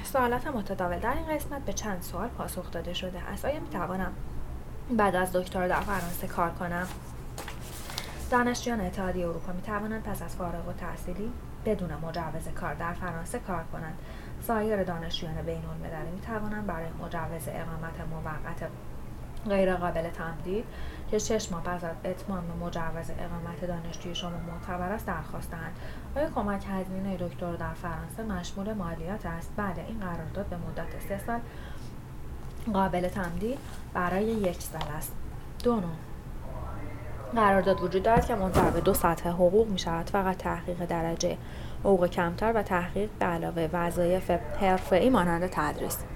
سوالات متداول در این قسمت به چند سوال پاسخ داده شده است. آیا میتوانم بعد از دکترا در فرانسه کار کنم؟ دانشجویان اتحادیه اروپا میتوانند پس از فارغ التحصیلی بدون مجوز کار در فرانسه کار کنند. سایر دانشجویان بین‌المللی میتوانند برای مجوز اقامت موقت غیر قابل تمدید که 6 ماه پس از اتمام مجوز اقامت دانشجوی شما معتبر است درخواست دهند. آیا کمک هزینه دکترا در فرانسه مشمول مالیات است؟ بله، این قرارداد به مدت 3 سال قابل تمدید برای 1 سال است. 2. قرارداد وجود دارد که منجر به 2 سطح حقوق می شود، فقط تحقیق درجه حقوق کمتر و تحقیق به علاوه وظایف حرفه‌ای مانند تدریس.